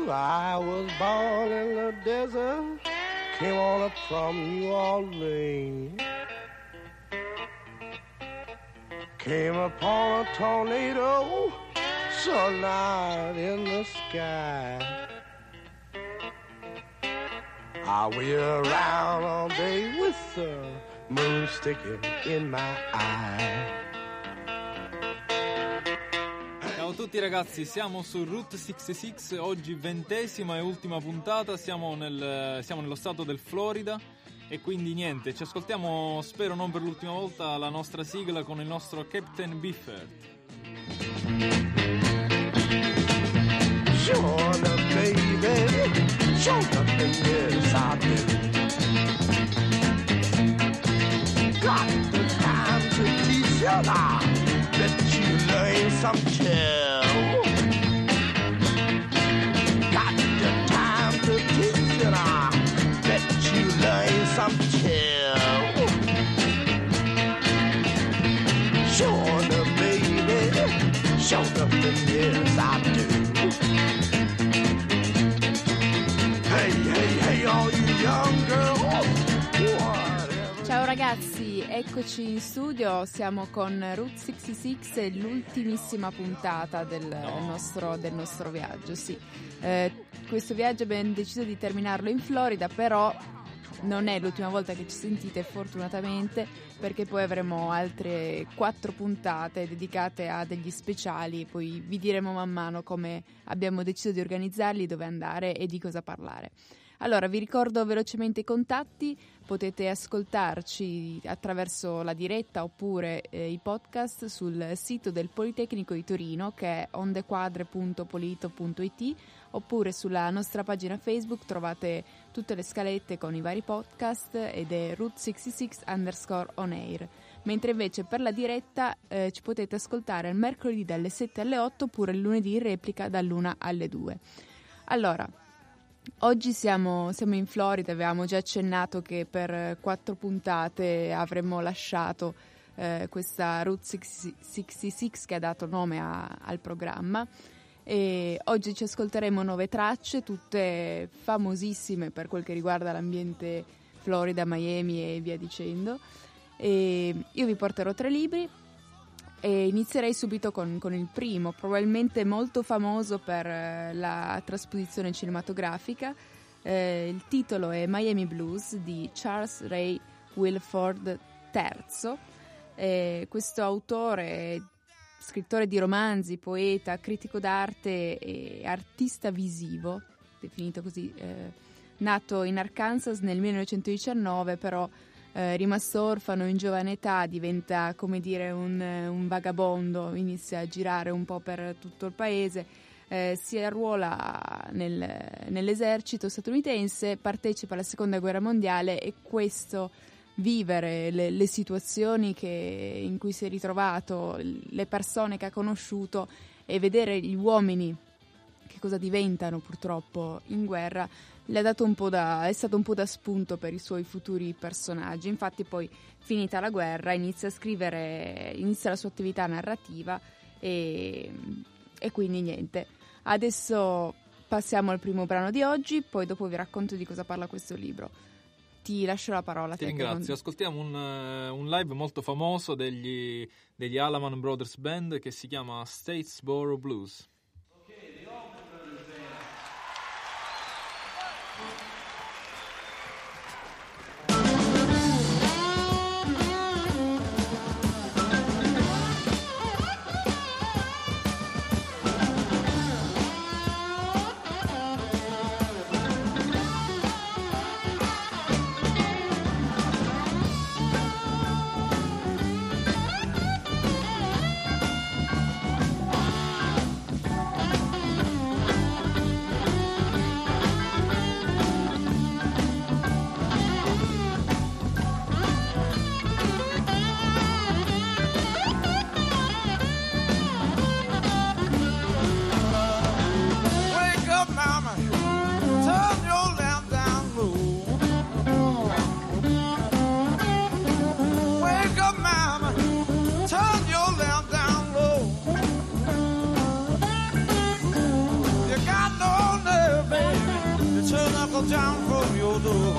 I was born in the desert, came on up from New Orleans. Came upon a tornado, saw light in the sky. I wheel around all day with the moon sticking in my eye. Ciao a tutti ragazzi, siamo su Route 66, oggi 20ª e ultima puntata, siamo nello stato del Florida e quindi niente, ci ascoltiamo, spero non per l'ultima volta, la nostra sigla con il nostro Captain Beefheart. Sure baby, sure nothing, yes I do. Got the time to teach you now, let you learn some chill. Got the time to teach you now, let you learn some chill. Sure baby, sure nothing, yes I do. Hey, all you young girls, whatever. Ciao ragazzi, eccoci in studio, siamo con Route 66 e l'ultimissima puntata del nostro viaggio. Sì. Questo viaggio abbiamo deciso di terminarlo in Florida, però non è l'ultima volta che ci sentite, fortunatamente, perché poi avremo altre 4 puntate dedicate a degli speciali, poi vi diremo man mano come abbiamo deciso di organizzarli, dove andare e di cosa parlare. Allora, vi ricordo velocemente i contatti, potete ascoltarci attraverso la diretta oppure i podcast sul sito del Politecnico di Torino, che è ondequadre.polito.it, oppure sulla nostra pagina Facebook trovate tutte le scalette con i vari podcast ed è Route 66_on air. Mentre invece per la diretta ci potete ascoltare il mercoledì dalle 7 alle 8 oppure il lunedì in replica dall'1 alle 2. Allora, oggi siamo in Florida, avevamo già accennato che per 4 puntate avremmo lasciato questa Route 66 che ha dato nome al programma. E oggi ci ascolteremo 9 tracce, tutte famosissime per quel che riguarda l'ambiente Florida, Miami e via dicendo. E io vi porterò 3 libri e inizierei subito con il primo, probabilmente molto famoso per la trasposizione cinematografica. Il titolo è Miami Blues di Charles Ray Wilford III. Questo autore, scrittore di romanzi, poeta, critico d'arte e artista visivo, definito così, nato in Arkansas nel 1919, però rimasto orfano in giovane età, diventa, come dire, un vagabondo, inizia a girare un po' per tutto il paese, si arruola nell'esercito statunitense, partecipa alla seconda guerra mondiale e questo vivere le situazioni in cui si è ritrovato, le persone che ha conosciuto e vedere gli uomini che cosa diventano purtroppo in guerra è stato un po' da spunto per i suoi futuri personaggi. Infatti poi, finita la guerra, inizia la sua attività narrativa e quindi niente. Adesso passiamo al primo brano di oggi, poi dopo vi racconto di cosa parla questo libro. Ti lascio la parola. Ti ringrazio. Ascoltiamo un live molto famoso degli Allman Brothers Band che si chiama Statesboro Blues. go down from your door.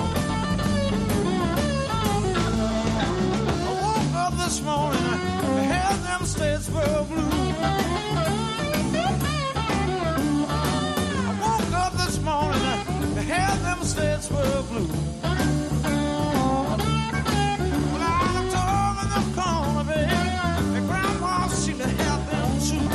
I woke up this morning, I had them Statesboro blues. I woke up this morning, I had them Statesboro blues. Well, I looked over in the corner, baby, and Grandma seemed to have them too.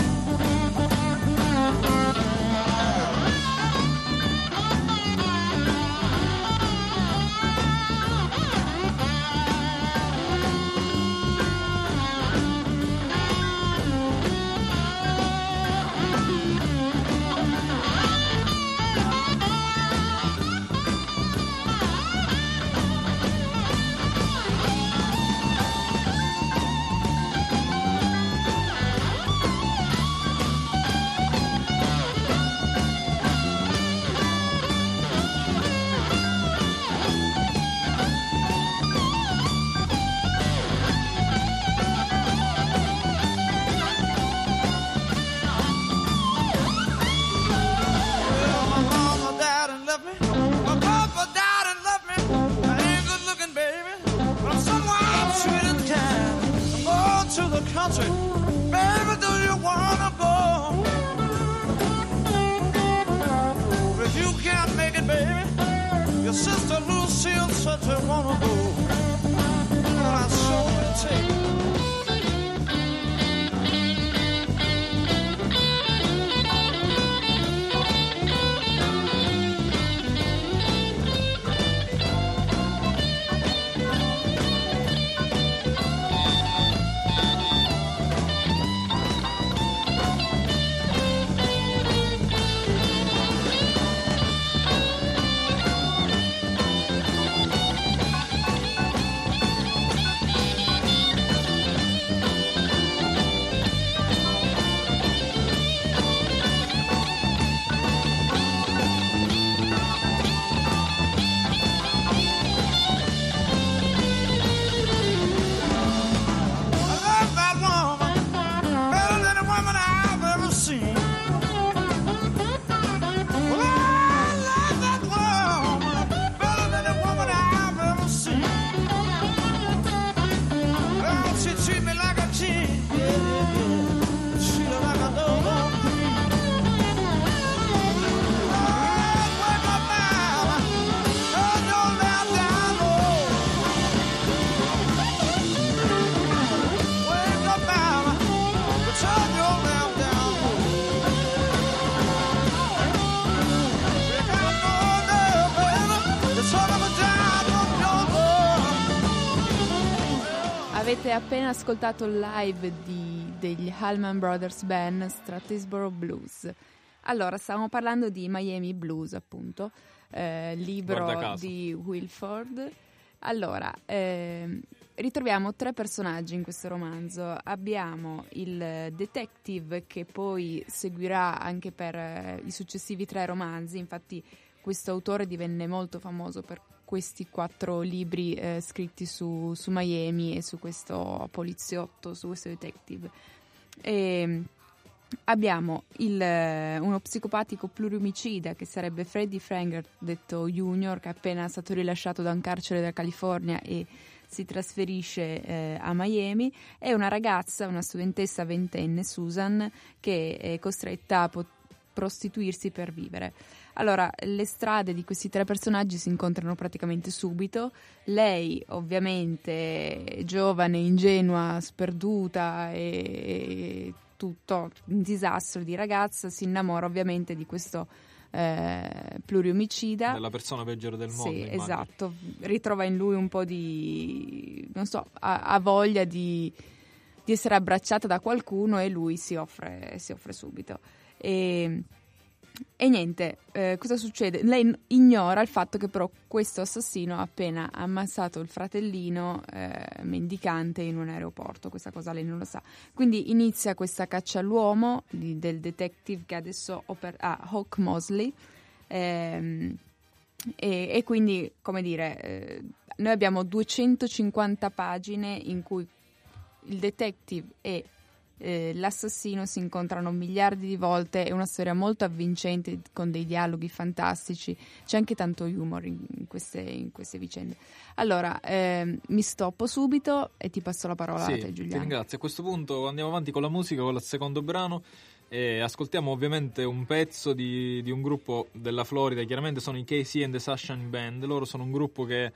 Country, baby, do you wanna go? If you can't make it, baby, your sister Lucille said you wanna go. But I sure will take it. Avete appena ascoltato il live degli Allman Brothers Band Statesboro Blues. Allora, stavamo parlando di Miami Blues, appunto, libro di Wilford. Allora, ritroviamo 3 personaggi in questo romanzo. Abbiamo il detective che poi seguirà anche per i successivi 3 romanzi. Infatti questo autore divenne molto famoso per questi 4 libri scritti su Miami e su questo poliziotto, su questo detective. Abbiamo uno psicopatico pluriomicida che sarebbe Freddie Franger, detto Junior, che è appena stato rilasciato da un carcere della California e si trasferisce a Miami, e una ragazza, una studentessa ventenne, Susan, che è costretta a prostituirsi per vivere. Allora, le strade di questi 3 personaggi si incontrano praticamente subito. Lei, ovviamente, giovane, ingenua, sperduta e tutto un disastro di ragazza, si innamora ovviamente di questo pluriomicida. Della persona peggiore del mondo. Sì, immagino. esatto. Ritrova in lui un po' di, non so, ha voglia di essere abbracciata da qualcuno, e lui si offre subito. E niente, cosa succede? Lei ignora il fatto che però questo assassino ha appena ammazzato il fratellino mendicante in un aeroporto. Questa cosa lei non lo sa. Quindi inizia questa caccia all'uomo del detective che adesso Hawk Mosley, e quindi, come dire, noi abbiamo 250 pagine in cui il detective e l'assassino si incontrano miliardi di volte, è una storia molto avvincente con dei dialoghi fantastici, c'è anche tanto humor in queste vicende. Allora, mi stoppo subito e ti passo la parola a te, Giuliano. Ti ringrazio. A questo punto andiamo avanti con la musica, con il secondo brano, e ascoltiamo ovviamente un pezzo di un gruppo della Florida. Chiaramente sono i KC and the Sunshine Band. Loro sono un gruppo che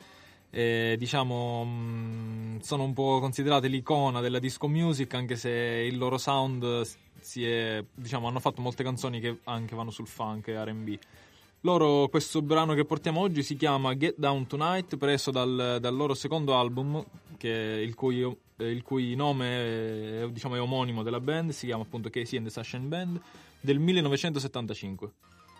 sono un po' considerate l'icona della disco music, anche se il loro sound hanno fatto molte canzoni che anche vanno sul funk e R&B. Questo brano che portiamo oggi si chiama Get Down Tonight, preso dal loro secondo album, il cui nome è omonimo della band, si chiama appunto KC and the Sunshine Band, del 1975.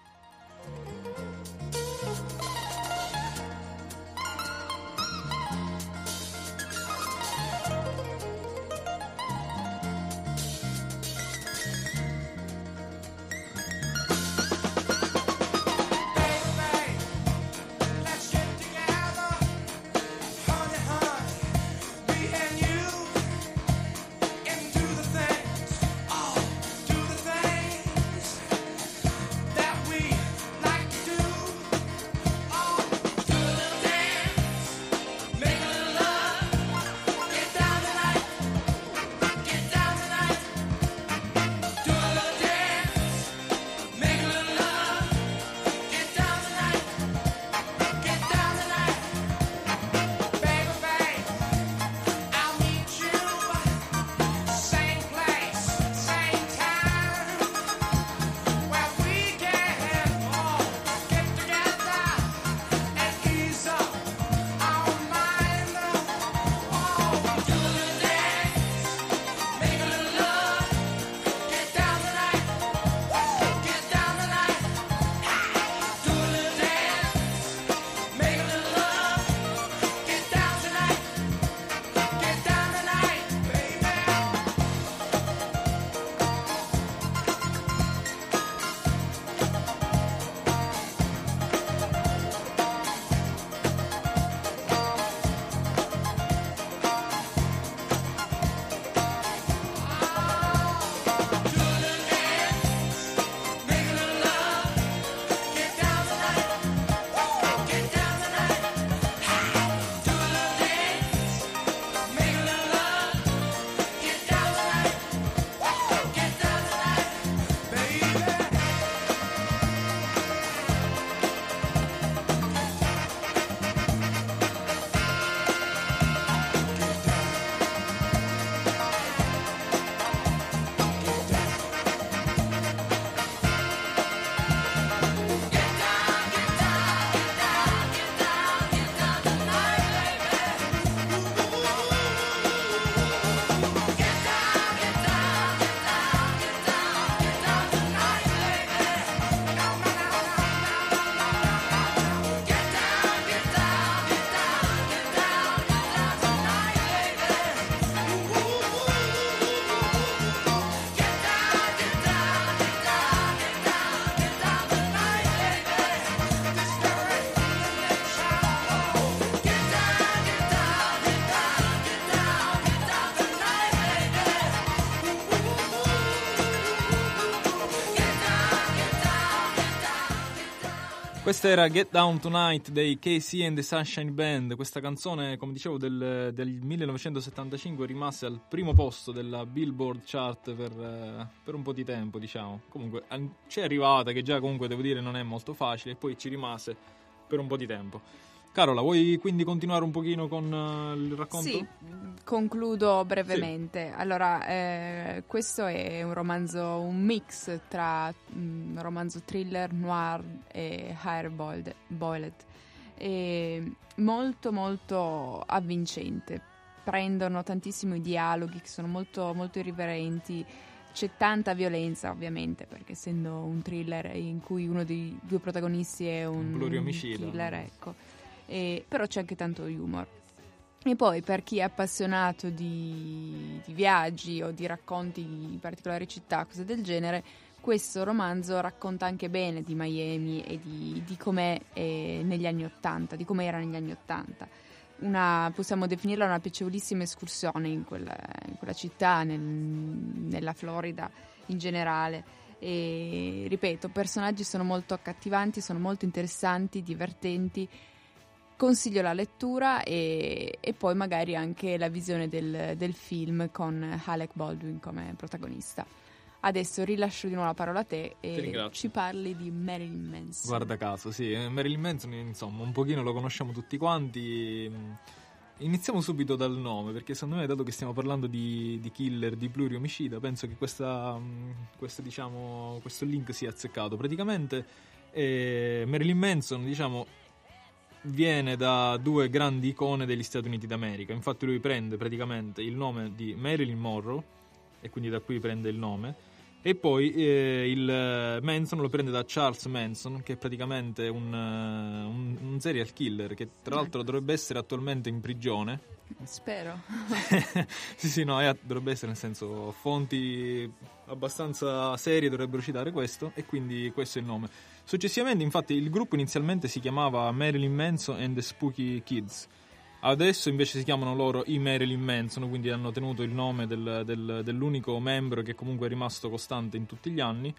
Questa era Get Down Tonight dei KC and the Sunshine Band. Questa canzone, come dicevo, del 1975 rimase al primo posto della Billboard Chart per un po' di tempo, diciamo. Comunque c'è arrivata, che già comunque devo dire non è molto facile, e poi ci rimase per un po' di tempo. Carola, vuoi quindi continuare un pochino con il racconto? Sì, concludo brevemente. Sì. Allora, questo è un mix tra romanzo thriller, noir e hard-boiled. Molto molto avvincente. Prendono tantissimo i dialoghi, che sono molto, molto irriverenti. C'è tanta violenza, ovviamente, perché essendo un thriller in cui uno dei due protagonisti è un pluriomicida, killer, ecco. Però c'è anche tanto humor. E poi, per chi è appassionato di viaggi o di racconti di particolari città, cose del genere, questo romanzo racconta anche bene di Miami e di com'è negli anni '80, di come era negli anni '80. possiamo definirla una piacevolissima escursione in quella città, nella Florida in generale. E ripeto, i personaggi sono molto accattivanti, sono molto interessanti, divertenti. Consiglio la lettura e poi magari anche la visione del film con Alec Baldwin come protagonista. Adesso rilascio di nuovo la parola a te e ci parli di Marilyn Manson. Guarda caso, sì, Marilyn Manson, insomma, un pochino lo conosciamo tutti quanti. Iniziamo subito dal nome, perché secondo me, dato che stiamo parlando di killer, di pluriomicida, penso che questo link sia azzeccato. Praticamente Marilyn Manson, diciamo, viene da due grandi icone degli Stati Uniti d'America. Infatti lui prende praticamente il nome di Marilyn Monroe, e quindi da qui prende il nome, e poi il Manson lo prende da Charles Manson, che è praticamente un serial killer che tra l'altro dovrebbe essere attualmente in prigione. Spero. sì, no, dovrebbe essere, nel senso, fonti abbastanza serie dovrebbero citare questo, e quindi questo è il nome. Successivamente, infatti, il gruppo inizialmente si chiamava Marilyn Manson and the Spooky Kids. Adesso invece si chiamano loro i Marilyn Manson, quindi hanno tenuto il nome dell'unico membro che comunque è rimasto costante in tutti gli anni.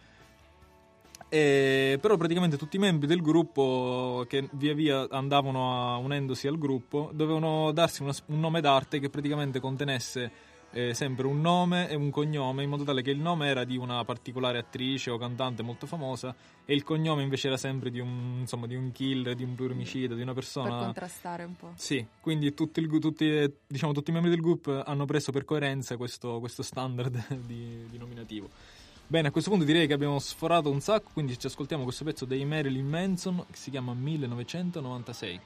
Però praticamente tutti i membri del gruppo, che via via andavano unendosi al gruppo, dovevano darsi un nome d'arte che praticamente contenesse sempre un nome e un cognome, in modo tale che il nome era di una particolare attrice o cantante molto famosa e il cognome invece era sempre di un killer, di un pluriomicida, di una persona, per contrastare un po'. Sì, quindi tutti i membri del gruppo hanno preso per coerenza questo standard di nominativo. Bene, a questo punto direi che abbiamo sforato un sacco, quindi ci ascoltiamo questo pezzo dei Marilyn Manson che si chiama 1996.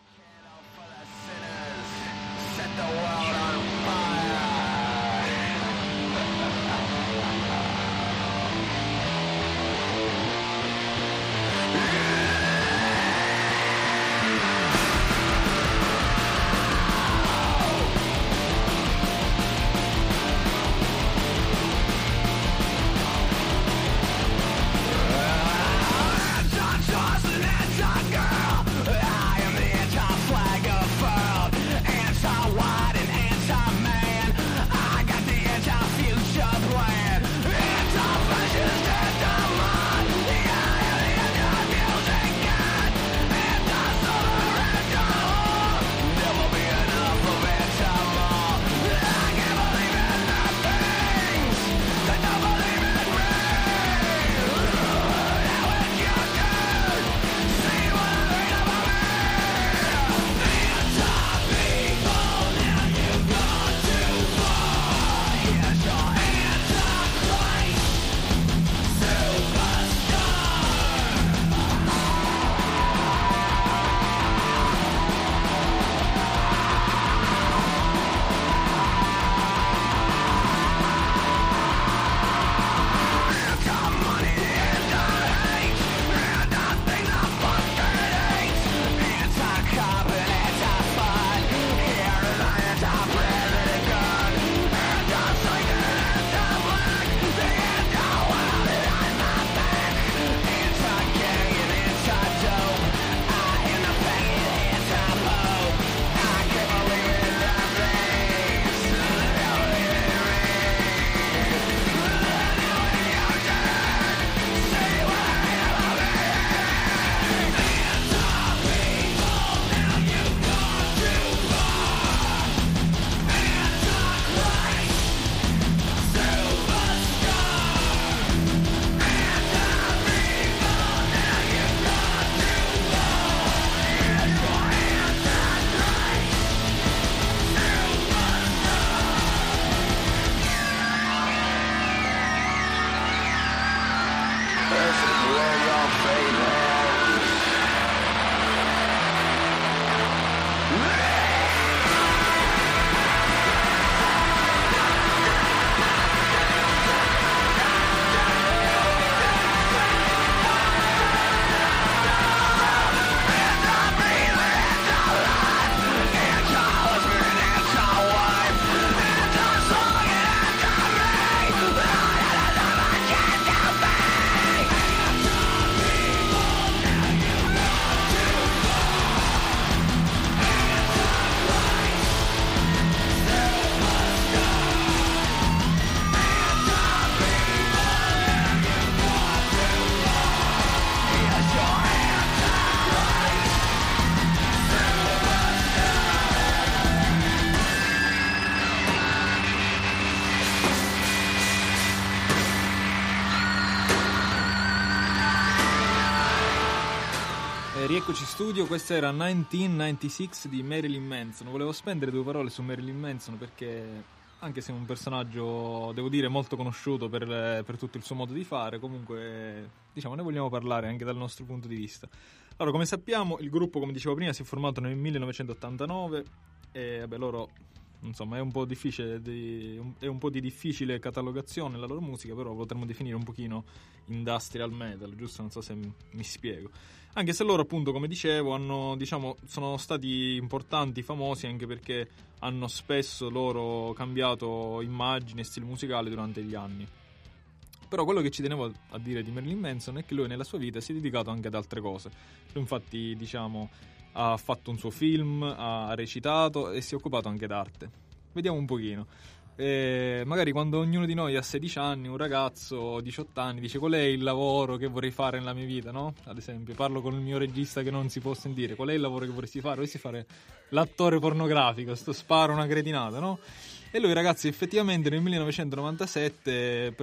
Rieccoci in studio, questa era 1996 di Marilyn Manson. Volevo spendere 2 parole su Marilyn Manson perché, anche se è un personaggio, devo dire, molto conosciuto per tutto il suo modo di fare, comunque, diciamo, ne vogliamo parlare anche dal nostro punto di vista. Allora, come sappiamo, il gruppo, come dicevo prima, si è formato nel 1989 e, vabbè, loro, insomma, è un po' difficile è un po' di difficile catalogazione la loro musica, però potremmo definire un pochino industrial metal, giusto? Non so se mi spiego. Anche se loro, appunto, come dicevo, sono stati importanti, famosi, anche perché hanno spesso loro cambiato immagine e stile musicale durante gli anni. Però quello che ci tenevo a dire di Marilyn Manson è che lui nella sua vita si è dedicato anche ad altre cose. Lui, infatti, ha fatto un suo film, ha recitato e si è occupato anche d'arte. Vediamo un pochino. Magari quando ognuno di noi ha 16 anni, un ragazzo 18 anni dice: qual è il lavoro che vorrei fare nella mia vita, no? Ad esempio, parlo con il mio regista che non si può sentire: qual è il lavoro che vorresti fare? Vorresti fare l'attore pornografico, sparo una cretinata, no? E lui, ragazzi, effettivamente nel 1997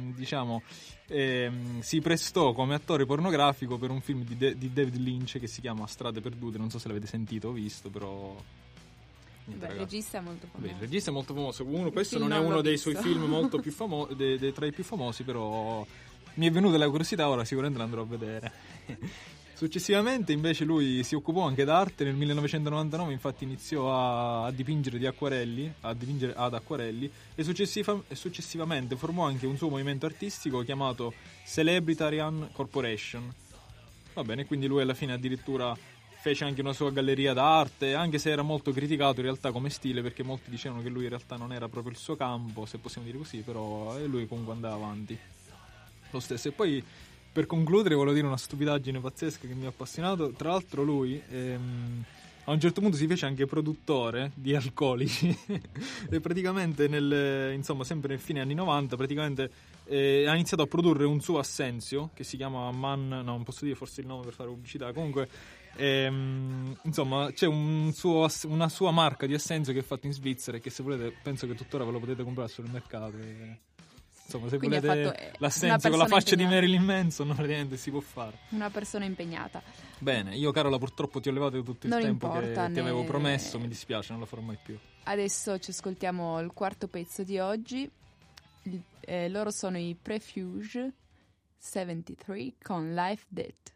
si prestò come attore pornografico per un film di David Lynch che si chiama Strade perdute. Non so se l'avete sentito o visto, però il regista è molto famoso. Il regista è molto famoso. Questo non è uno dei suoi film molto più famosi, tra i più famosi, però mi è venuta la curiosità, ora sicuramente l'andrò a vedere. Successivamente, invece, lui si occupò anche d'arte. Nel 1999, infatti, iniziò a dipingere ad acquarelli e successivamente formò anche un suo movimento artistico chiamato Celebritarian Corporation. Va bene, quindi lui alla fine addirittura fece anche una sua galleria d'arte, anche se era molto criticato in realtà come stile, perché molti dicevano che lui in realtà non era proprio il suo campo, se possiamo dire così, però lui comunque andava avanti lo stesso. E poi, per concludere, volevo dire una stupidaggine pazzesca che mi ha appassionato. Tra l'altro lui a un certo punto si fece anche produttore di alcolici e praticamente sempre nel fine anni 90 praticamente ha iniziato a produrre un suo assenzio che si chiama non posso dire forse il nome per fare pubblicità, comunque insomma c'è una sua marca di assenzio che è fatto in Svizzera e che, se volete, penso che tuttora ve lo potete comprare sul mercato. Insomma, se quindi volete l'assenzio con la faccia impegnata di Marilyn Manson, praticamente si può fare. Una persona impegnata. Bene, io, Carola, purtroppo ti ho levato tutto il tempo che ti avevo promesso, mi dispiace, non lo farò mai più. Adesso ci ascoltiamo il quarto pezzo di oggi. Loro sono i Prefuge 73 con Life Debt.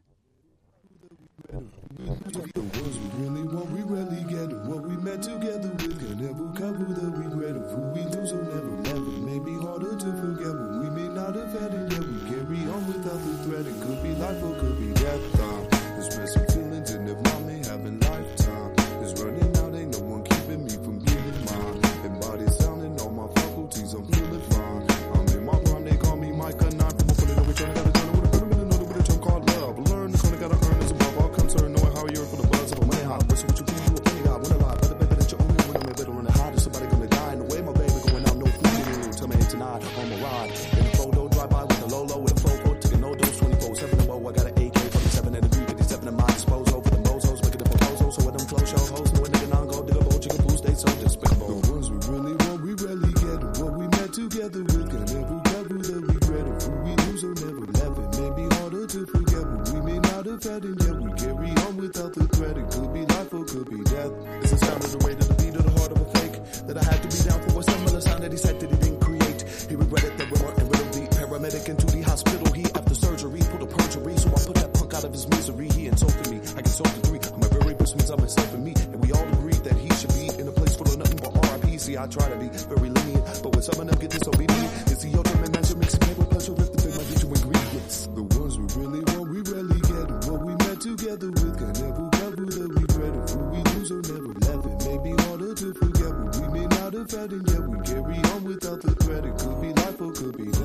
Really what we really get, what we met together with can never cover the regret of who we lose or never. Maybe harder to forget what we may not have had, and yet we carry on without the threat. It could be life or could be death. Expressing feelings and if not me having lifetime is running out, ain't no one keeping me from being mine. And body sounding all my faculties, I'm feeling fine. I'm in my prime, they call me Micah 9 from a fully know which one I gotta turn with a pyramid, another with a term called love. Learn the corner, gotta earn is above all concern, knowing how you're for the buzz of a money high. What's what you can do, a penny high, when I lie, better baby that you own me when I'm better in the high. There's somebody gonna die in the way, my baby going out, no food. Tell me tonight, on my ride. In the photo, drive by with a low, with a flow, taking no dose, 24/7 and whoa, I got an AK-47 and a 357 at my disposal. Over the bozos, making a proposal, so with them close show hoes, know a nigga non-go, dig a bowl, chicken food, stay so despicable. The ones we really want, we rarely get, and what we met together with can never cover the regret of who we lose or never left. It may be harder to forget what we may not have had, and yet we carry on without the threat. It could be life or could be death. It's the sound of the way to the beat of the heart of a fake, that I had to be down for a similar sound that he said that he didn't create. He regretted that we weren't in riddle deep. Paramedic into the hospital, he after surgery pulled a perjury, so I put that punk out of his misery. He insulted me, I consoled the three. I'm a very best means of myself and me, and we all agree that he should be in a place full of nothing but R.I.P. See, I try to be very lenient, but when some of them get disobedient, it's the ultimate measure, mixing paper pleasure with the big my digital ingredients. The ones we really want, we rarely get, and what we met together with can never cover the regret of who we lose or never left. It may be harder to forget what we may not have had, and yet we carry on without the threat. It could be life or could be death.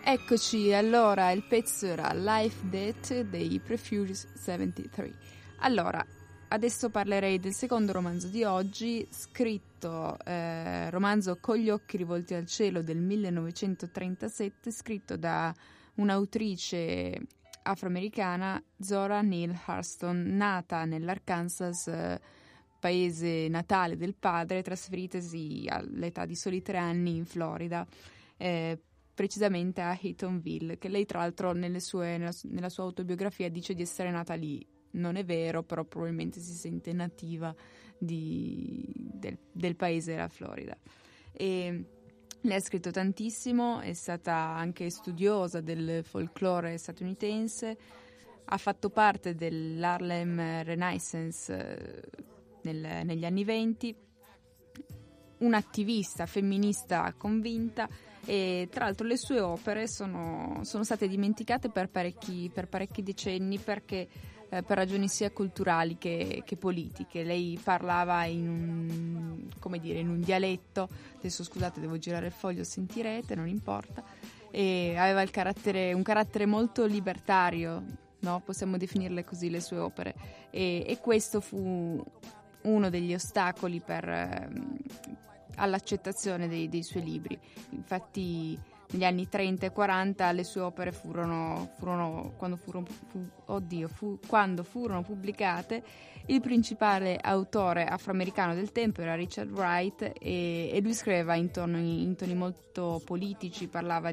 Eccoci, allora il pezzo era Life Death dei Prefuse 73. Allora, adesso parlerei del secondo romanzo di oggi, scritto, romanzo Con gli occhi rivolti al cielo del 1937, scritto da un'autrice afroamericana, Zora Neale Hurston, nata nell'Arkansas, paese natale del padre, trasferitasi all'età di soli 3 anni in Florida, precisamente a Eatonville, che lei tra l'altro nella sua autobiografia dice di essere nata lì. Non è vero, però probabilmente si sente nativa del paese della Florida. E lei ha scritto tantissimo, è stata anche studiosa del folklore statunitense, ha fatto parte dell'Harlem Renaissance negli anni 20, un'attivista femminista convinta, e tra l'altro le sue opere sono state dimenticate per parecchi decenni perché per ragioni sia culturali che politiche. Lei parlava in un dialetto, adesso scusate devo girare il foglio, sentirete, non importa, e aveva un carattere molto libertario, no? Possiamo definirle così le sue opere, e questo fu uno degli ostacoli all'accettazione dei suoi libri. Infatti negli anni 30 e 40 le sue opere quando furono pubblicate, il principale autore afroamericano del tempo era Richard Wright, e lui scriveva in toni molto politici, parlava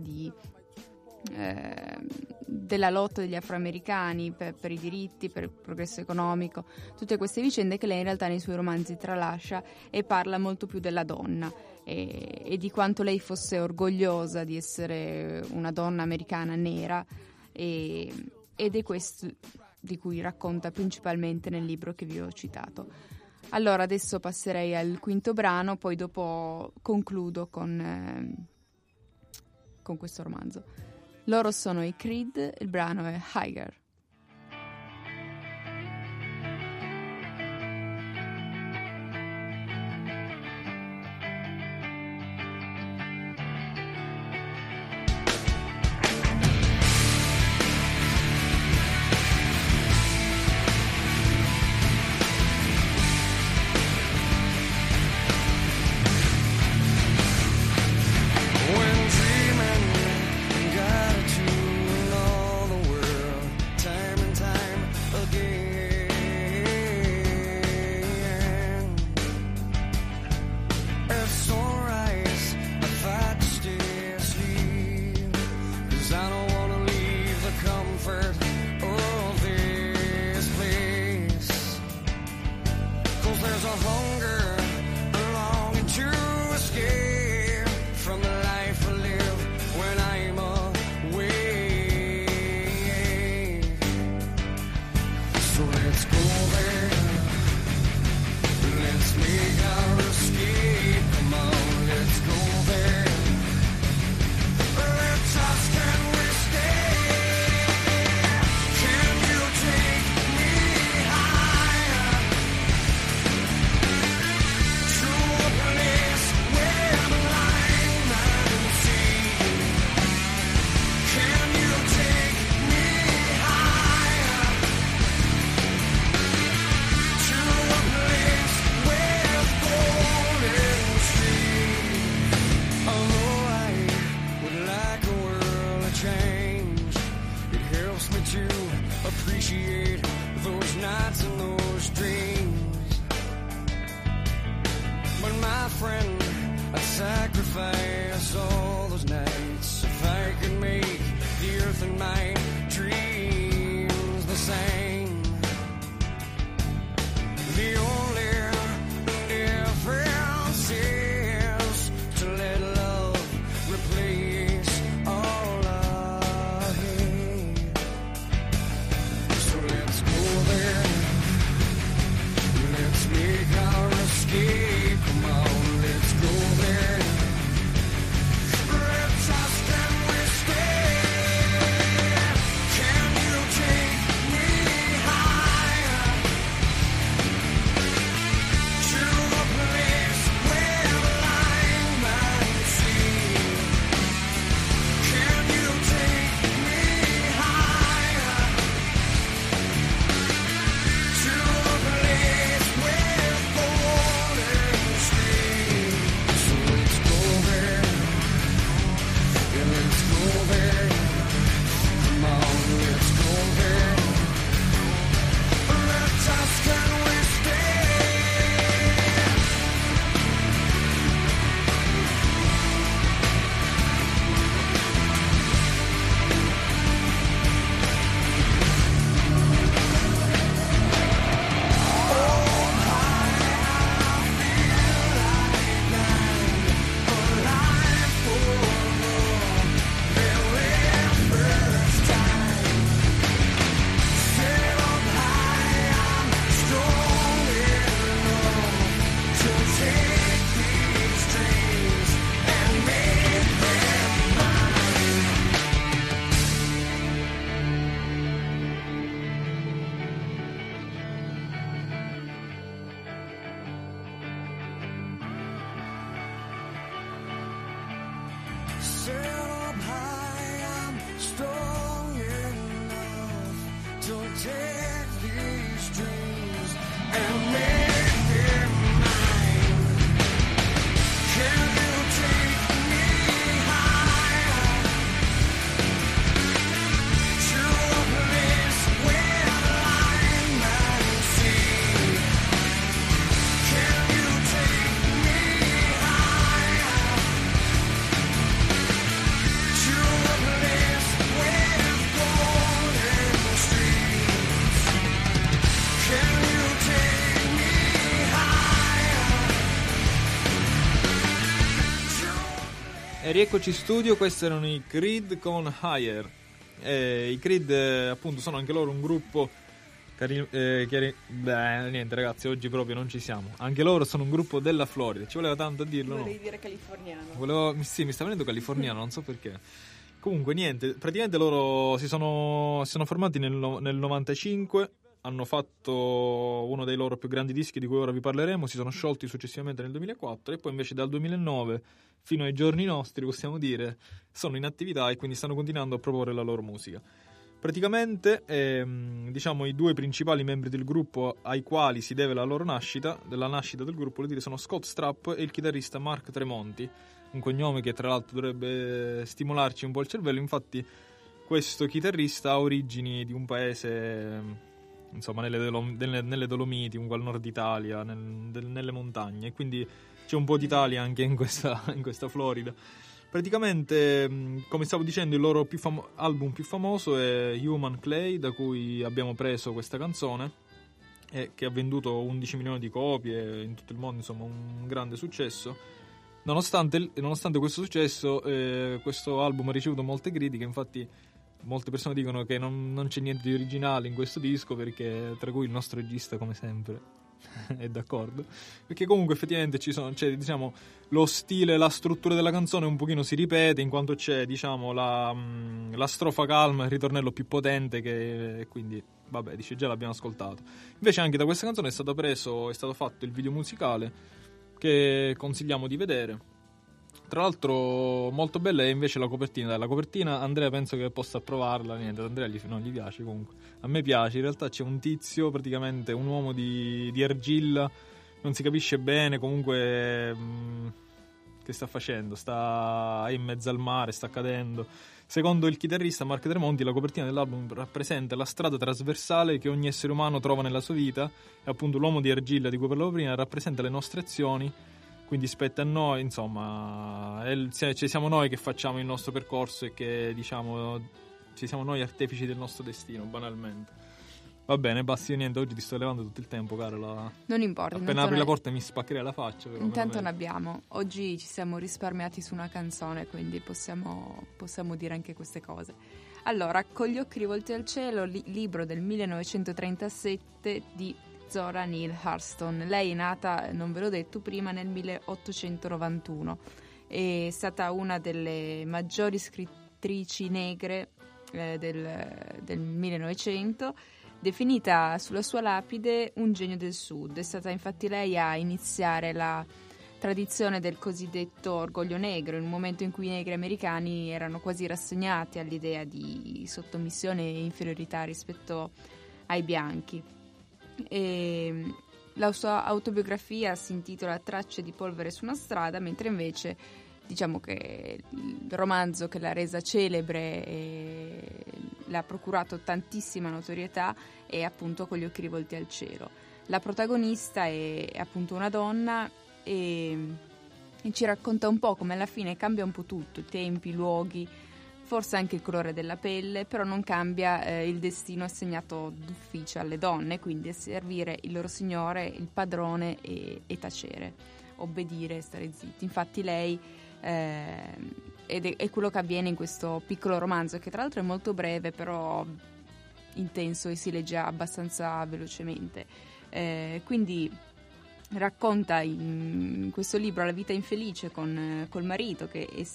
della lotta degli afroamericani per i diritti, per il progresso economico, tutte queste vicende che lei in realtà nei suoi romanzi tralascia, e parla molto più della donna e di quanto lei fosse orgogliosa di essere una donna americana nera, ed è questo di cui racconta principalmente nel libro che vi ho citato. Allora adesso passerei al quinto brano, poi dopo concludo con questo romanzo. Loro sono i Creed, il brano è Higher. E rieccoci in studio, questi erano i Creed con Higher. I Creed appunto sono anche loro un gruppo niente ragazzi, oggi proprio non ci siamo. Anche loro sono un gruppo della Florida, ci voleva tanto a dirlo. Volevi no? dire californiano. Sì, mi sta venendo californiano, non so perché. Comunque niente, praticamente loro si sono formati nel 95, hanno fatto uno dei loro più grandi dischi di cui ora vi parleremo, si sono sciolti successivamente nel 2004 e poi invece dal 2009 fino ai giorni nostri, possiamo dire, sono in attività e quindi stanno continuando a proporre la loro musica. Praticamente, diciamo, i due principali membri del gruppo ai quali si deve la loro nascita, della nascita del gruppo, vuol dire, sono Scott Strapp e il chitarrista Mark Tremonti, un cognome che tra l'altro dovrebbe stimolarci un po' il cervello. Infatti questo chitarrista ha origini di un paese, insomma, nelle Dolomiti, un po' al nord Italia, nelle montagne, quindi c'è un po' d'Italia anche in questa Florida. Praticamente, come stavo dicendo, il loro album più famoso è Human Clay, da cui abbiamo preso questa canzone, che ha venduto 11 milioni di copie in tutto il mondo, insomma un grande successo. Nonostante questo successo, questo album ha ricevuto molte critiche, infatti molte persone dicono che non c'è niente di originale in questo disco, perché tra cui il nostro regista, come sempre, è d'accordo, perché comunque effettivamente c'è diciamo lo stile, la struttura della canzone un pochino si ripete, in quanto c'è, diciamo, la strofa calma, il ritornello più potente, che quindi vabbè, dice, già l'abbiamo ascoltato. Invece anche da questa canzone è stato fatto il video musicale, che consigliamo di vedere. Tra l'altro molto bella è invece la copertina. La copertina Andrea penso che possa provarla. Niente, Andrea non gli piace, comunque a me piace. In realtà c'è un tizio, praticamente un uomo di argilla, non si capisce bene, comunque che sta facendo, è in mezzo al mare, sta cadendo. Secondo il chitarrista Mark Tremonti, la copertina dell'album rappresenta la strada trasversale che ogni essere umano trova nella sua vita, e appunto l'uomo di argilla di cui parlavo prima rappresenta le nostre azioni. Quindi spetta a noi, insomma, siamo noi che facciamo il nostro percorso e che, diciamo, siamo noi artefici del nostro destino, banalmente. Va bene, basta, niente, oggi ti sto levando tutto il tempo, Carola. Non importa. Appena apri la porta mi spaccherei la faccia. Però intanto ne abbiamo. Oggi ci siamo risparmiati su una canzone, quindi possiamo dire anche queste cose. Allora, Con gli occhi rivolti al cielo, libro del 1937 di Zora Neale Hurston. Lei è nata, non ve l'ho detto prima, nel 1891. È stata una delle maggiori scrittrici negre del 1900, definita sulla sua lapide un genio del Sud. È stata infatti lei a iniziare la tradizione del cosiddetto orgoglio negro, in un momento in cui i negri americani erano quasi rassegnati all'idea di sottomissione e inferiorità rispetto ai bianchi. E la sua autobiografia si intitola Tracce di polvere su una strada, mentre invece diciamo che il romanzo che l'ha resa celebre e le ha procurato tantissima notorietà è appunto Con gli occhi rivolti al cielo. La protagonista è appunto una donna e ci racconta un po' come alla fine cambia un po' tutto, i tempi, i luoghi, forse anche il colore della pelle, però non cambia il destino assegnato d'ufficio alle donne, quindi servire il loro signore, il padrone e tacere, obbedire e stare zitti. Infatti lei ed è quello che avviene in questo piccolo romanzo, che tra l'altro è molto breve però intenso e si legge abbastanza velocemente, quindi racconta in questo libro la vita infelice col marito, che lei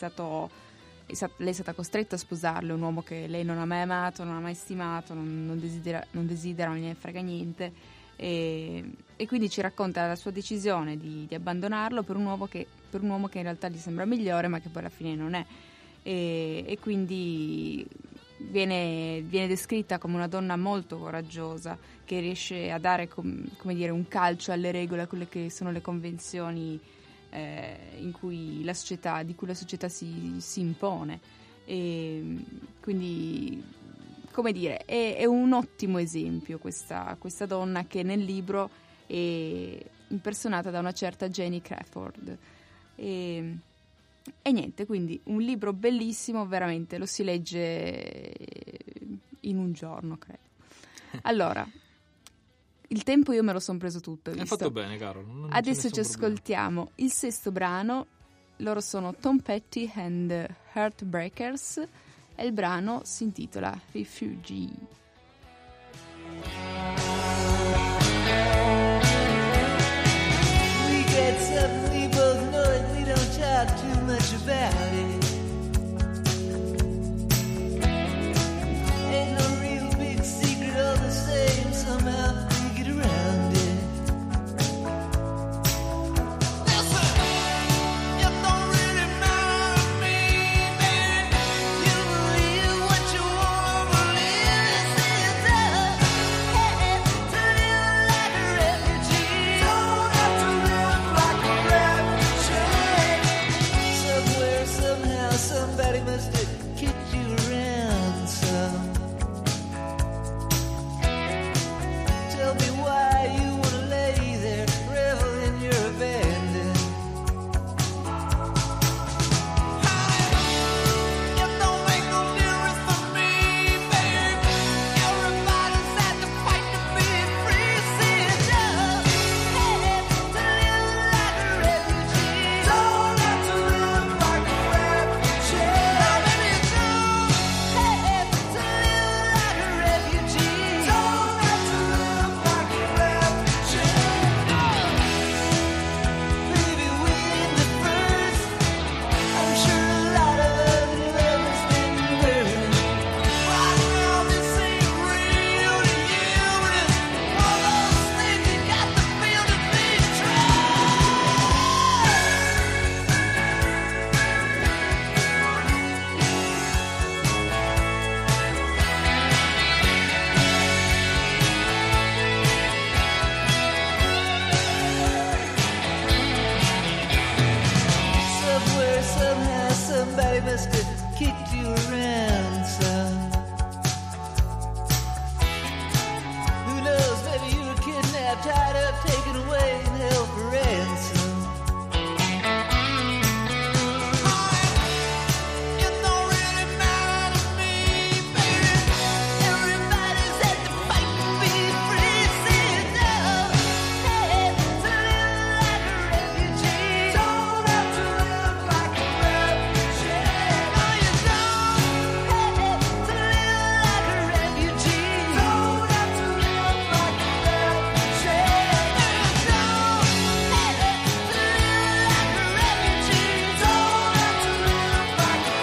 è stata costretta a sposarlo, un uomo che lei non ha mai amato, non ha mai stimato, non desidera, non gliene frega niente, e quindi ci racconta la sua decisione di abbandonarlo per un uomo che in realtà gli sembra migliore, ma che poi alla fine non è, e quindi viene descritta come una donna molto coraggiosa, che riesce a dare come dire un calcio alle regole, a quelle che sono le convenzioni di cui la società si impone, e quindi, come dire, è un ottimo esempio questa donna, che nel libro è impersonata da una certa Jenny Crawford, e niente, quindi un libro bellissimo, veramente lo si legge in un giorno, credo. Allora, il tempo io me lo sono preso tutto, hai fatto bene, caro. Adesso ci ascoltiamo il sesto brano loro sono Tom Petty and Heartbreakers e il brano si intitola Refugee. We get something we both know and we don't talk too much about it. Ain't no real big secret, all the same, somehow we get around it. Listen, it don't really matter to me, baby. You believe what you wanna believe. It's up, hey, to live like a refugee. Don't have to live like a refugee. Somewhere, somehow, somebody must have kicked you around some. Tell me why you wanna lay there, revel in your abandon. It don't make no difference to me, baby. Everybody's had to fight to be free. See it does. Hey, to live like a refugee. Don't have to live like a refugee. Now maybe it's true. Hey, to live like a refugee. Don't have to live like a refugee. Baby, we ain't the first. I'm sure a lot of other love has been hurt. Right now, this ain't real to you. It's one of those things you got to feel to be true. Somewhere, somehow, somebody must have kicked you around some. Who knows, maybe you were kidnapped, tied up, taken away, and held for ransom. It don't really matter to me, baby. Everybody's had to fight to be free. See it does. Hey, to live like a refugee. Don't have to live like a refugee. No, you don't. Hey, to live like a refugee. Don't have to live like a refugee. No, you don't. Hey, to live like a refugee. Don't have to live like a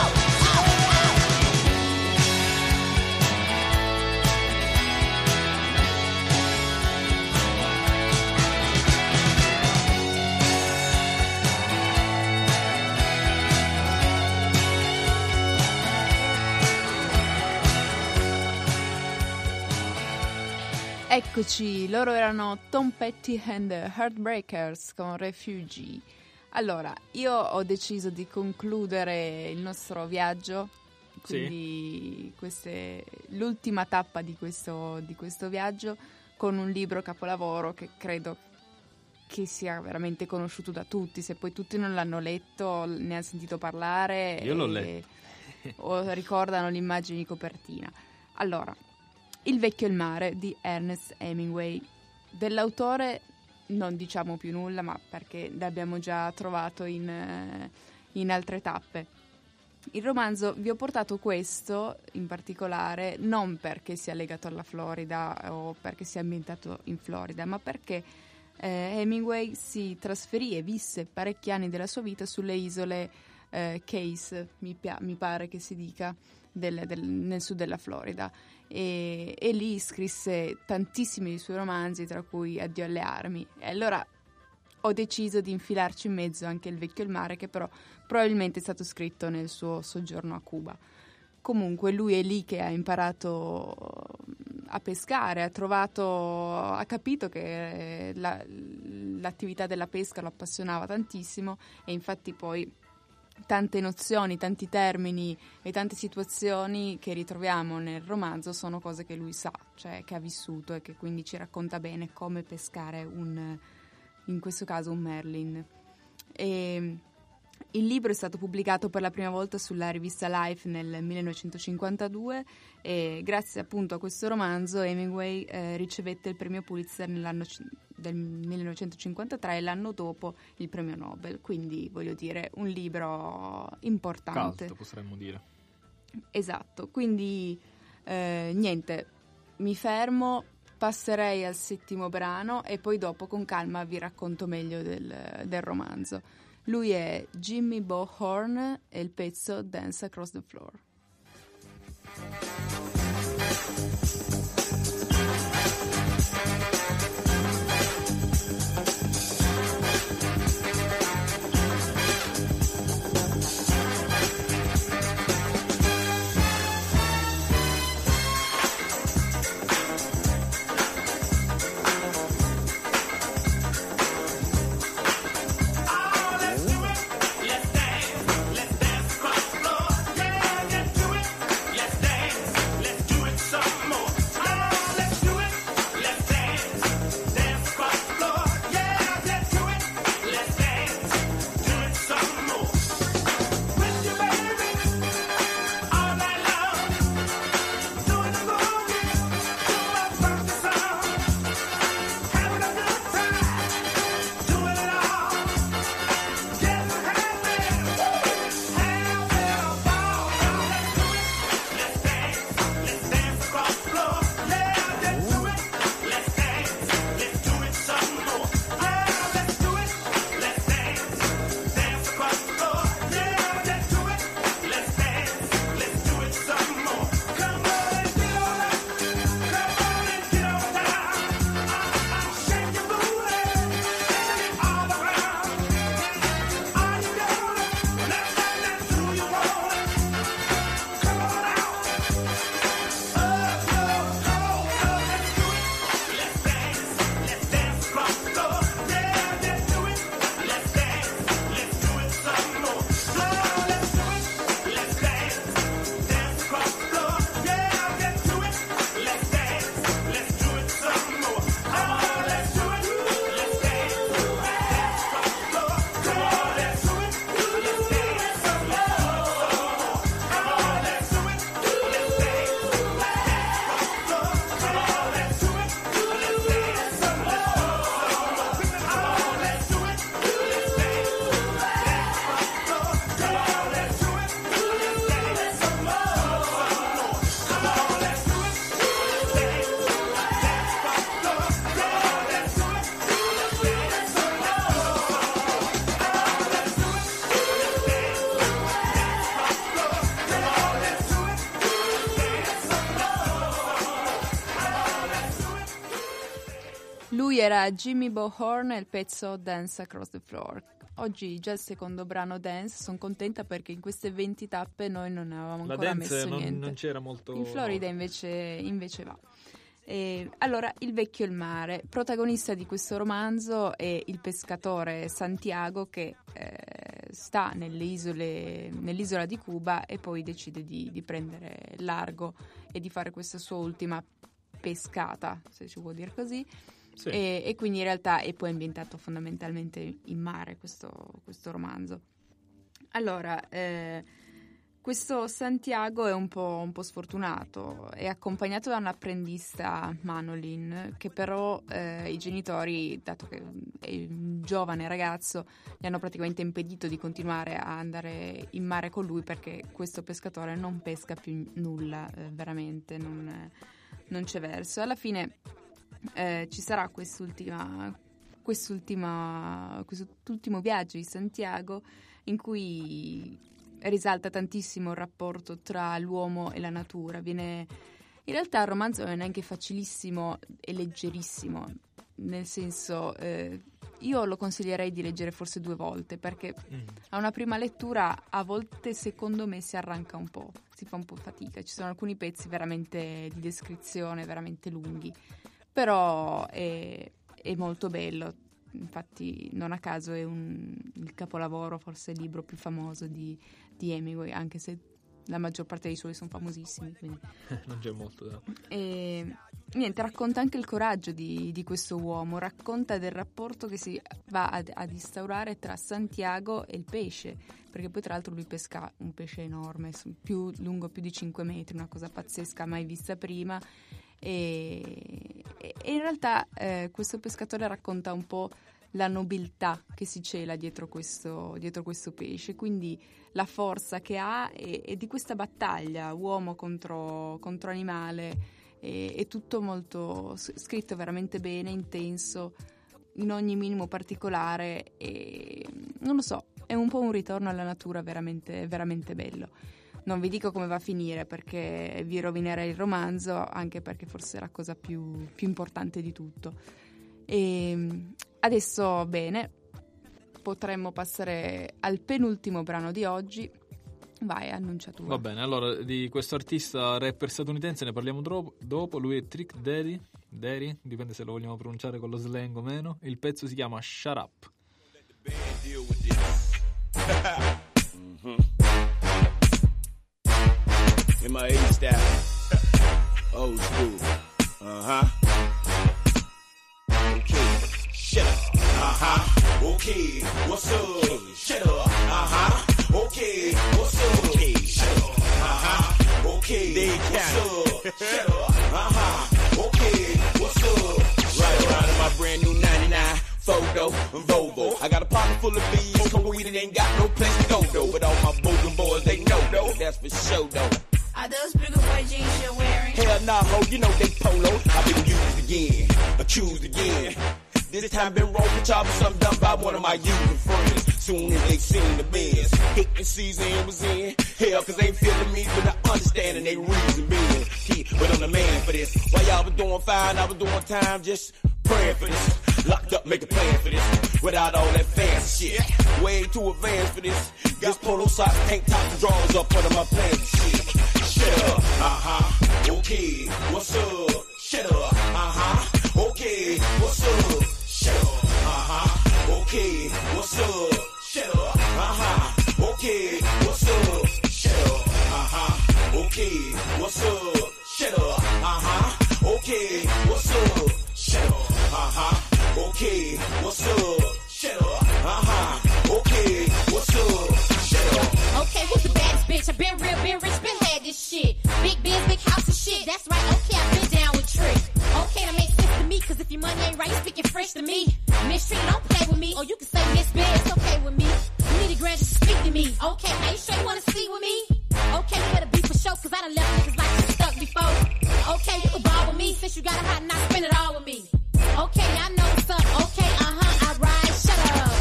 Eccoci, loro erano Tom Petty and the Heartbreakers con Refugee. Allora, io ho deciso di concludere il nostro viaggio, quindi l'ultima tappa di questo viaggio con un libro capolavoro che credo che sia veramente conosciuto da tutti. Se poi tutti non l'hanno letto, ne hanno sentito parlare. Io l'ho letto. O ricordano l'immagine di copertina. Allora, Il vecchio e il mare di Ernest Hemingway. Dell'autore non diciamo più nulla, ma perché l'abbiamo già trovato in altre tappe. Il romanzo, vi ho portato questo in particolare non perché sia legato alla Florida o perché sia ambientato in Florida, ma perché Hemingway si trasferì e visse parecchi anni della sua vita sulle isole Cayce, mi pare che si dica, nel sud della Florida, e lì scrisse tantissimi dei suoi romanzi, tra cui Addio alle armi. E allora ho deciso di infilarci in mezzo anche Il vecchio e il mare, che però probabilmente è stato scritto nel suo soggiorno a Cuba. Comunque lui è lì che ha imparato a pescare, ha capito che l'attività della pesca lo appassionava tantissimo, e infatti poi tante nozioni, tanti termini e tante situazioni che ritroviamo nel romanzo sono cose che lui sa, cioè che ha vissuto, e che quindi ci racconta bene come pescare in questo caso un merlin. E Il libro è stato pubblicato per la prima volta sulla rivista Life nel 1952 e grazie appunto a questo romanzo Hemingway ricevette il premio Pulitzer del 1953 e l'anno dopo il premio Nobel, quindi voglio dire un libro importante. Cult, potremmo dire. Esatto, quindi niente, mi fermo, passerei al 7° brano e poi dopo con calma vi racconto meglio del romanzo. Lui è Jimmy Bo Horn e il pezzo Dance Across the Floor. Lui era Jimmy Bo Horn e il pezzo Dance Across the Floor. Oggi già il secondo brano Dance, sono contenta perché in queste 20 tappe noi non avevamo ancora messo niente. Non c'era molto. In Florida invece va. Allora, Il vecchio e il mare. Protagonista di questo romanzo è il pescatore Santiago che sta nell'isola di Cuba e poi decide di prendere largo e di fare questa sua ultima pescata, se si può dire così. Sì. E quindi in realtà è poi ambientato fondamentalmente in mare questo romanzo. Allora, questo Santiago è un po' sfortunato, è accompagnato da un'apprendista Manolin che però i genitori, dato che è un giovane ragazzo, gli hanno praticamente impedito di continuare a andare in mare con lui perché questo pescatore non pesca più nulla, veramente non c'è verso. Alla fine ci sarà quest'ultimo viaggio di Santiago in cui risalta tantissimo il rapporto tra l'uomo e la natura. In realtà il romanzo non è neanche facilissimo e leggerissimo, nel senso io lo consiglierei di leggere forse 2 volte perché a una prima lettura a volte secondo me si arranca un po', si fa un po' fatica, ci sono alcuni pezzi veramente di descrizione veramente lunghi, però è molto bello. Infatti non a caso è il capolavoro, forse il libro più famoso di Hemingway, anche se la maggior parte dei suoi sono famosissimi, quindi. Non c'è molto da... E niente, racconta anche il coraggio di questo uomo, racconta del rapporto che si va ad instaurare tra Santiago e il pesce, perché poi tra l'altro lui pesca un pesce enorme, lungo più di 5 metri, una cosa pazzesca mai vista prima, e in realtà questo pescatore racconta un po' la nobiltà che si cela dietro questo pesce, quindi la forza che ha e di questa battaglia uomo contro animale. È tutto molto scritto veramente bene, intenso, in ogni minimo particolare, e non lo so, è un po' un ritorno alla natura veramente, veramente bello. Non vi dico come va a finire perché vi rovinerei il romanzo, anche perché forse è la cosa più importante di tutto. E adesso, bene, potremmo passare al penultimo brano di oggi. Vai, annuncia tu. Va bene, allora di questo artista rapper statunitense ne parliamo dopo. Lui è Trick Daddy, dipende se lo vogliamo pronunciare con lo slang o meno. Il pezzo si chiama Shut Up. In my age style, old school, okay, shut up, okay, what's up, shut up, okay, what's up, okay, shut up, okay, what's up, shut up, okay, what's up, right around in my brand new 99 photo, Volvo. I got a pocket full of bees, cold weed and ain't got no place to go though. But all my bosom boys, they know though, that's for sure though. Are those bigger white jeans you're wearing? Hell nah, ho, you know they polo. I've been used again, accused again. This time been wrong for job something done by one of my using friends. Soon as they seen the Benz, hitting season was in. Hell, cause they ain't feeling me, but I understand and they reason being. But I'm the man for this. While y'all was doing fine, I was doing time, just praying for this. Locked up, make a plan for this. Without all that fancy shit. Way too advanced for this. This polo socks, tank tops, and drawers up under my pants and shit. Shut up, okay, what's up? Shut up, okay, what's up? Shut up, okay, what's up? Shut up, okay, what's up? Shut up, okay, what's up? Shut up, okay, what's up? Shut up, okay, what's up? Shut up, okay, what's up? Shut up. Okay, who's the baddest bitch? I've been real, been rich, been had this shit. Big biz, big house and shit. That's right, okay, I've been down with tricks. Okay, that makes sense to me, cause if your money ain't right, you speaking fresh to me. Mistreated, don't play with me. Or you can say Miss Bad, it's okay with me. You need a grand, just speak to me. Okay, are you sure you wanna see with me? Okay, you better be for sure, cause I done left niggas like you stuck before. Okay, you can ball with me, since you got a hot and I spend it all with me. Okay, I know what's up. Okay, I ride, shut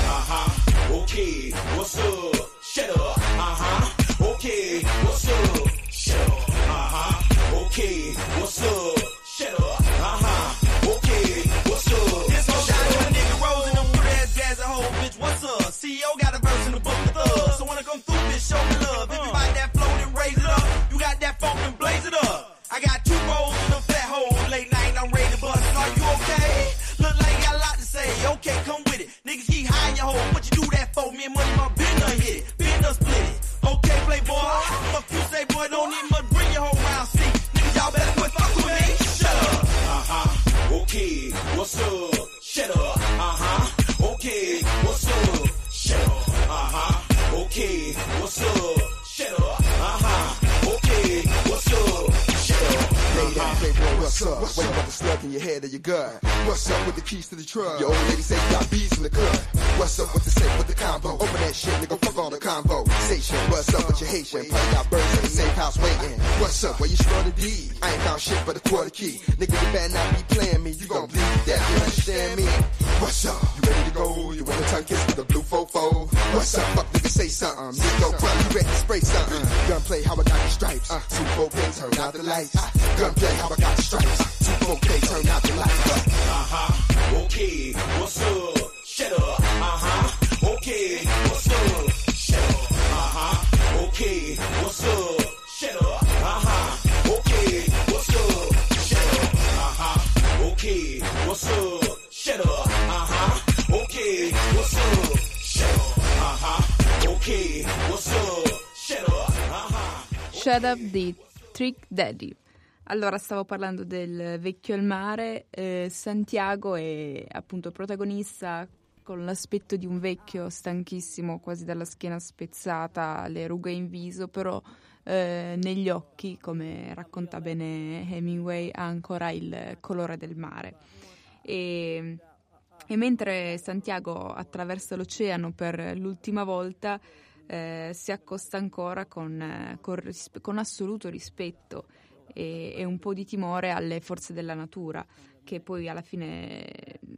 up. Okay, what's up? Shut up, okay, what's up? Shut up, okay, what's up? Shut up, okay, what's up? This whole shot of a nigga rolls and them good ass guys a whole bitch, what's up? CEO got a verse in the book with us, so when I come through, bitch, show me love. If you like that flow, then raise it up. You got that funk, then blaze it up. I got 2 rolls in a fat hole, late night, and I'm ready to bust. Are you okay? Look like you got a lot to say. Okay, come with it. Niggas keep high in your hole. What you do that for? Me and money, my been done hit it. Been done split it. Okay, playboy. Fuck you say, boy, don't need much. Bring your whole round seat. Niggas, y'all better quit fuck with me. Shut up. Okay, what's up? Shut up, okay, what's up? Shut up, okay, what's up? Shut up, okay, what's up? Shut up. Playboy, what's up? Wait about the slug in your head or your gut? What's up with the keys to the truck? Your old lady say you got bees in the cut. What's up with the safe with the combo? Open that shit, nigga, fuck all the conversation. What's up with your Haitian? Probably got birds in the safe house waiting. What's up, where you store the D? I ain't found shit but a quarter key. Nigga, you better not be playing me, you gon' bleed that, you understand me? What's up? You ready to go? You in a tongue kiss with a blue fofo? What's up? Fuck nigga, say something. Nigga, go front, you ready to spray something? Gunplay, how I got the stripes. 2-4K, turn out the lights. Gunplay, how I got the stripes. 2-4K, turn out the lights. Okay, what's up? Shut up, okay, what's up? Shut up, okay, what's up? Shut up, okay, what's up? Shut up, okay, what's up? Shut up, okay, what's up? Shut up, okay, what's up? Shut up, Shut Up di Trick Daddy. Allora, stavo parlando del Vecchio al mare. Santiago è appunto protagonista con l'aspetto di un vecchio stanchissimo, quasi dalla schiena spezzata, le rughe in viso, però negli occhi, come racconta bene Hemingway, ha ancora il colore del mare. E mentre Santiago attraversa l'oceano per l'ultima volta, si accosta ancora con assoluto rispetto e un po' di timore alle forze della natura, che poi alla fine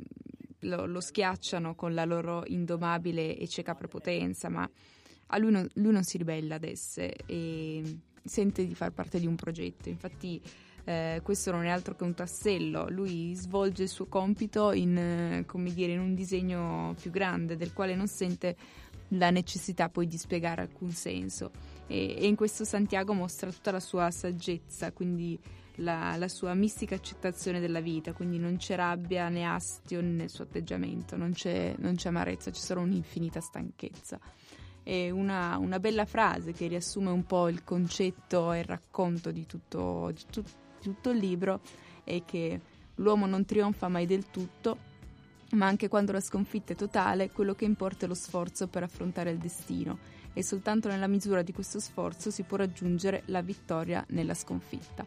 lo schiacciano con la loro indomabile e cieca prepotenza, ma a lui non si ribella ad esse e sente di far parte di un progetto. Infatti questo non è altro che un tassello. Lui svolge il suo compito in un disegno più grande, del quale non sente la necessità poi di spiegare alcun senso, e in questo Santiago mostra tutta la sua saggezza, quindi la sua mistica accettazione della vita, quindi non c'è rabbia né astio nel suo atteggiamento, non c'è amarezza, c'è solo un'infinita stanchezza. È una bella frase che riassume un po' il concetto e il racconto di tutto il libro, è che l'uomo non trionfa mai del tutto, ma anche quando la sconfitta è totale, quello che importa è lo sforzo per affrontare il destino, e soltanto nella misura di questo sforzo si può raggiungere la vittoria nella sconfitta.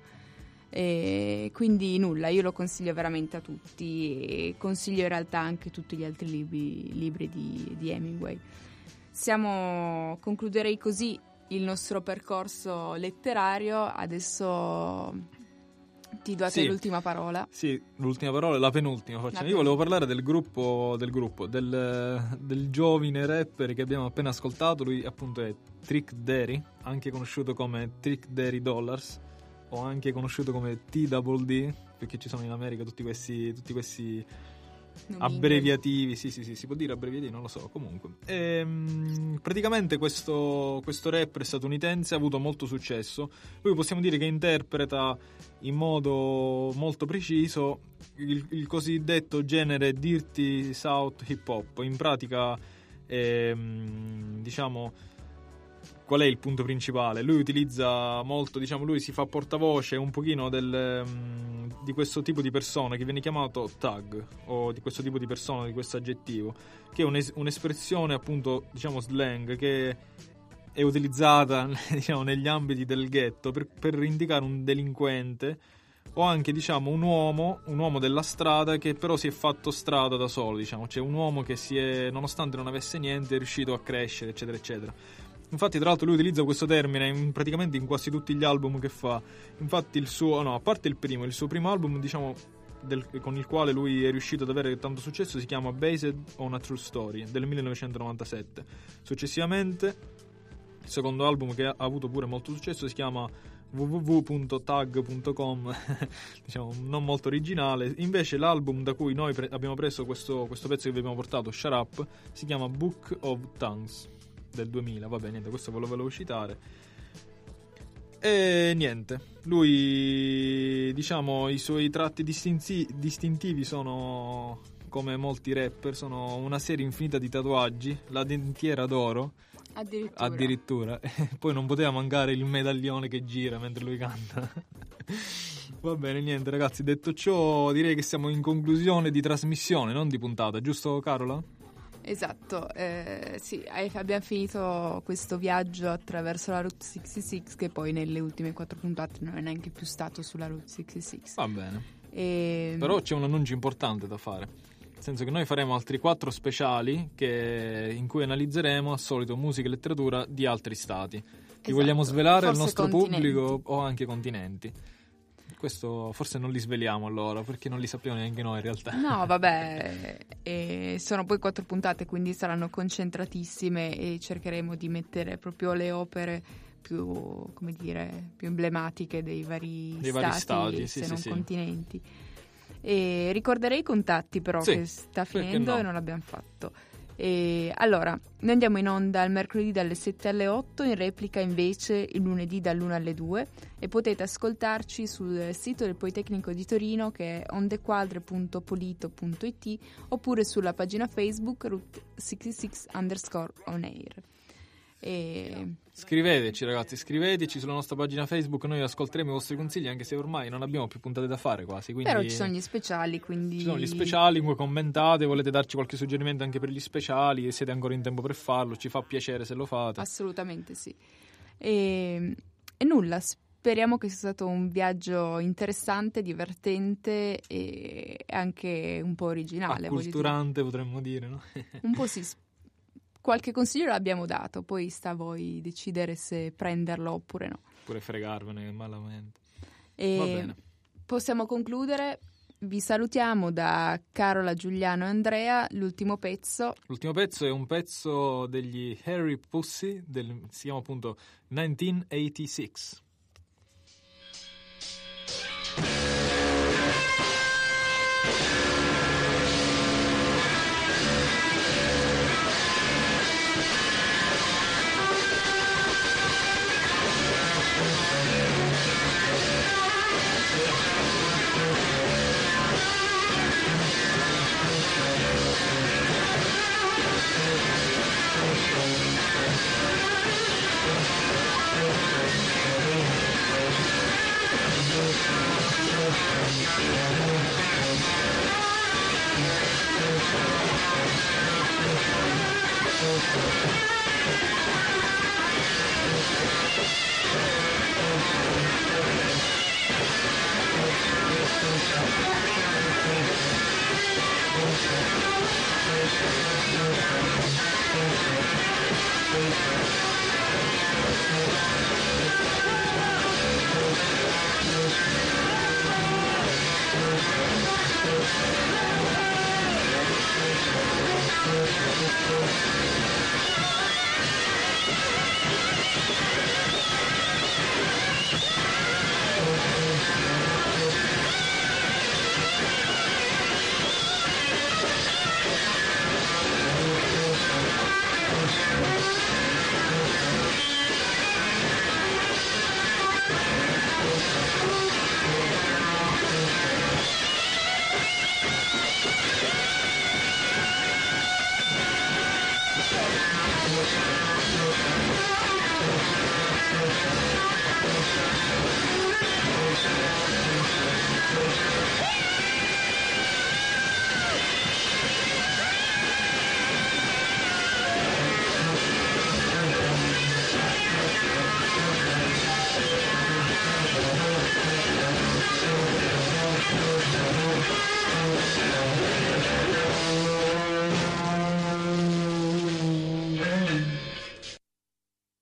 E quindi nulla, io lo consiglio veramente a tutti, e consiglio in realtà anche tutti gli altri libri di Hemingway. Concluderei così il nostro percorso letterario. Adesso ti do a te l'ultima parola. Sì, l'ultima parola, la penultima facciamo. Io volevo parlare del gruppo, del giovane rapper che abbiamo appena ascoltato. Lui appunto è Trick Daddy, anche conosciuto come Trick Daddy Dollars, o anche conosciuto come TDD, perché ci sono in America tutti questi abbreviativi. Sì, si può dire abbreviativi, non lo so, comunque. Praticamente questo rapper statunitense ha avuto molto successo. Lui possiamo dire che interpreta in modo molto preciso il cosiddetto genere Dirty South Hip Hop. In pratica, qual è il punto principale? Lui utilizza molto, lui si fa portavoce un pochino di questo tipo di persona che viene chiamato thug, o di questo tipo di persona, di questo aggettivo, che è un'espressione appunto, slang, che è utilizzata negli ambiti del ghetto per indicare un delinquente, o anche un uomo della strada che però si è fatto strada da solo, cioè un uomo che nonostante non avesse niente, è riuscito a crescere, eccetera eccetera. Infatti, tra l'altro, lui utilizza questo termine praticamente in quasi tutti gli album che fa. Infatti a parte il suo primo album, con il quale lui è riuscito ad avere tanto successo, si chiama Based on a True Story, del 1997. Successivamente, il secondo album, che ha avuto pure molto successo, si chiama www.tag.com, non molto originale. Invece l'album da cui noi abbiamo preso questo pezzo che vi abbiamo portato, Shut Up, si chiama Book of Tongues, del 2000. Vabbè, niente, questo ve lo volevo citare. E niente, lui, i suoi tratti distintivi sono, come molti rapper, sono una serie infinita di tatuaggi, la dentiera d'oro addirittura. E poi non poteva mancare il medaglione che gira mentre lui canta. Va bene, niente ragazzi, detto ciò direi che siamo in conclusione di trasmissione, non di puntata, giusto Carola? Esatto, sì, abbiamo finito questo viaggio attraverso la Route 66, che poi nelle ultime 4 puntate non è neanche più stato sulla Route 66. Va bene. Però c'è un annuncio importante da fare, nel senso che noi faremo altri 4 speciali in cui analizzeremo al solito musica e letteratura di altri stati. Li vogliamo svelare al nostro pubblico, o anche continenti? Questo forse non li sveliamo allora, perché non li sappiamo neanche noi in realtà. No, vabbè, sono poi 4 puntate, quindi saranno concentratissime e cercheremo di mettere proprio le opere più emblematiche dei vari stati, se non continenti. E ricorderei i contatti però, che sta finendo e non l'abbiamo fatto. Allora, noi andiamo in onda il mercoledì dalle 7 alle 8, in replica invece il lunedì dall'1 alle 2, e potete ascoltarci sul sito del Politecnico di Torino, che è ondequadre.polito.it, oppure sulla pagina Facebook Route 66 _on air. E Scriveteci ragazzi, scriveteci sulla nostra pagina Facebook, noi ascolteremo i vostri consigli, anche se ormai non abbiamo più puntate da fare quasi, quindi però ci sono gli speciali, quindi ci sono gli speciali, voi commentate, volete darci qualche suggerimento anche per gli speciali e siete ancora in tempo per farlo, ci fa piacere se lo fate. assolutamente sì. E nulla, speriamo che sia stato un viaggio interessante, divertente e anche un po' originale. voglio dire. Acculturante potremmo dire, no? Un po' sì. Qualche consiglio l'abbiamo dato, poi sta a voi decidere se prenderlo oppure no. Pure fregarvene malamente. E Va bene. possiamo concludere. Vi salutiamo da Carola, Giuliano e Andrea. L'ultimo pezzo L'ultimo pezzo è un pezzo degli Harry Pussy, si chiama appunto 1986.